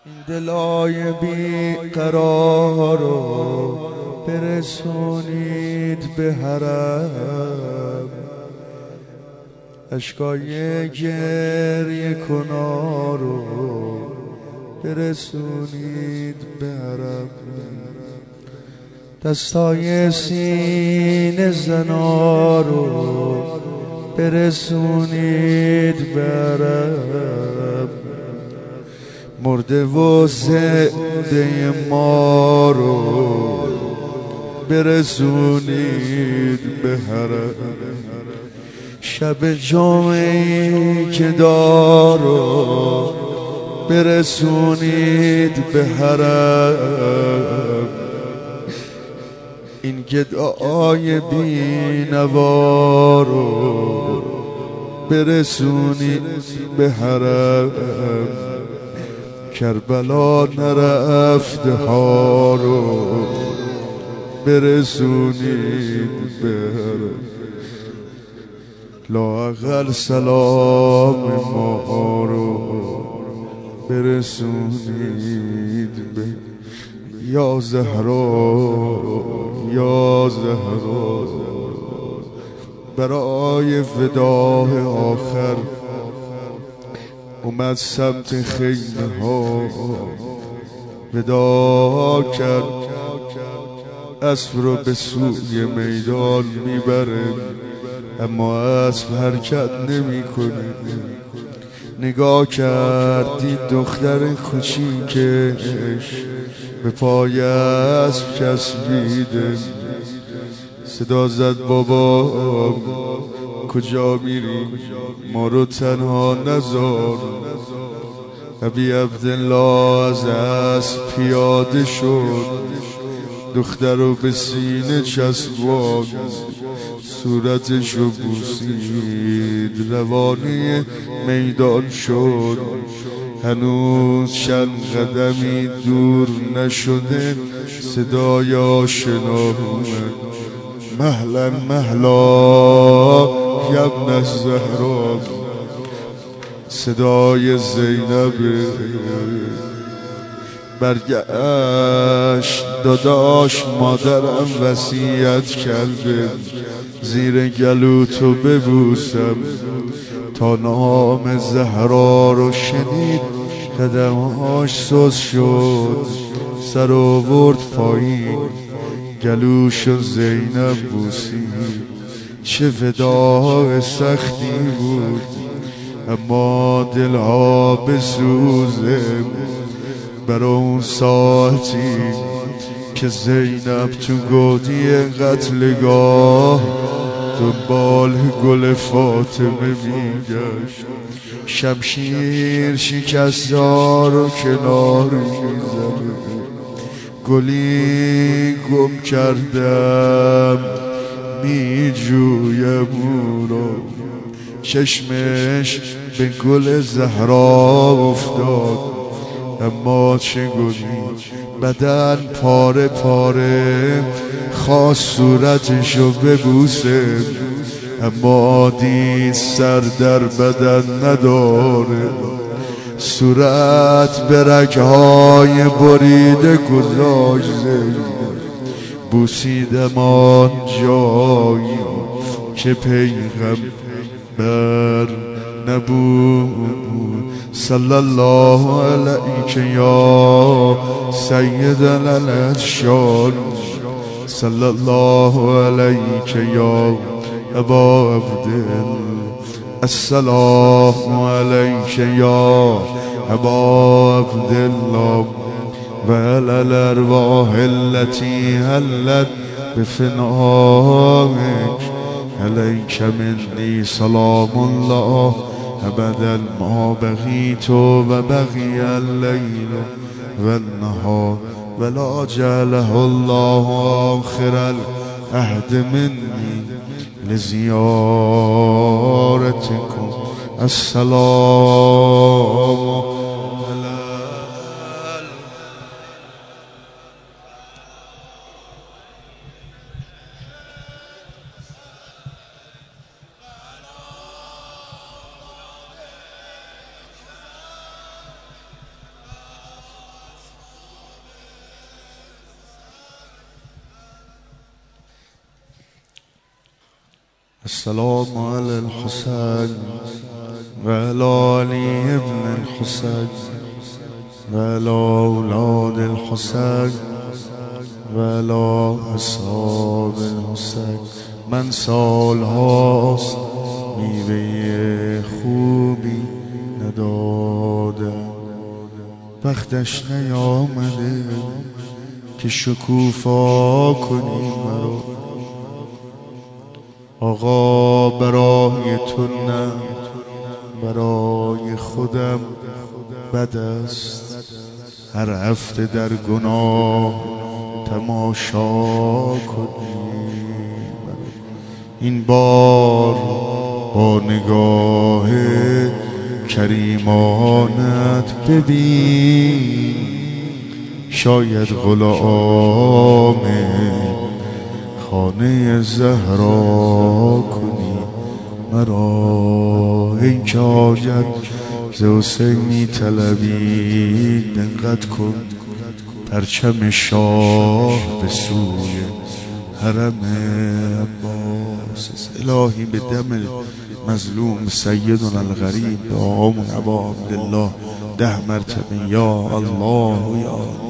این دلای بی قرارو برسونید به حرم، اشکای گریه کنارو برسونید به حرم، دستای سینه زنارو برسونید به حرم، مرده و زنده ما رو برسونید به حرم، شب جمعه‌ای که دارو برسونید به حرم، این گدای بینوا رو برسونید به حرم، کربلا نرفته ها رو برسونید به حرم، لااقل سلام ما رو برسونید به یا زهرا یا زهرا، برای وداع آخر اومد سمت خیمه ها، ودا کرد، اسب رو به سوی میدان میبره اما اسب حرکت نمیکنه. نگاه کردید دختر کوچیکش به پای اسب چسبیده، صدا زد بابا کجا میری، ما رو تنها نذار. ابی عبدالله از اسب پیاده شد، دختر رو به سینه چسباند، صورتش رو بوسید، روانه میدان شد. هنوز چند قدمی دور نشده صدای آشنا اومد، مهلا مهلا یبن الزهرا، صدای زینب. برگشت داداش مادرم وصیت کرده زیر گلوتو ببوسم، تا نام زهرا رو شنید قدمهاش سست شد، سر آورد پایین گلوشو زینب بوسید. چه وداع سختی بود اما دلها بسوزه، برا اون ساعتی که زینب تو گودی قتلگاه دنبال گل فاطمه میگشت، شمشیر شکستار و کنار میزنه، گلی گم کردم میجویم اون رو، چشمش به گل زهرا افتاد اما چه گلی، بدن پاره پاره، خواست صورتشو ببوسه اما دید سر در بدن نداره، صورت به رگهای بریده گذاشته، بوسیدم آن جایی که پیغمبر نبود. صلی الله علیک یا سیدنا الاشیان، صلی الله علیک یا ابا عبدالله، السلام علیک یا ابا عبدالله و علی الارواح التي حلت بفنائک، علیک منی سلام الله ابدا ما بقیت و بقی اللیل و النهار ولا جعله الله آخر العهد منی لزیارتکم. السلام السلام على الحسين وعلى علي ابن الحسين وعلى أولاد الحسين وعلى أصحاب الحسين. من سال هاست میوه خوبی ندادم، وقتش نیامده که شکوفا کنی مرا. آقا برای تو نه برای خودم بد است هر هفته در گناه تماشا کنی. این بار با نگاه کریمانت ببین، شاید غلام خانه زهرا کنی مرا. این که حاجت ز حسین می طلبی دقت کن، پرچم شاه به سوی حرم عباس. الهی به دم مظلوم سیدنا الغریب به آمون ابا عبدالله 10 مرتبه یا الله یا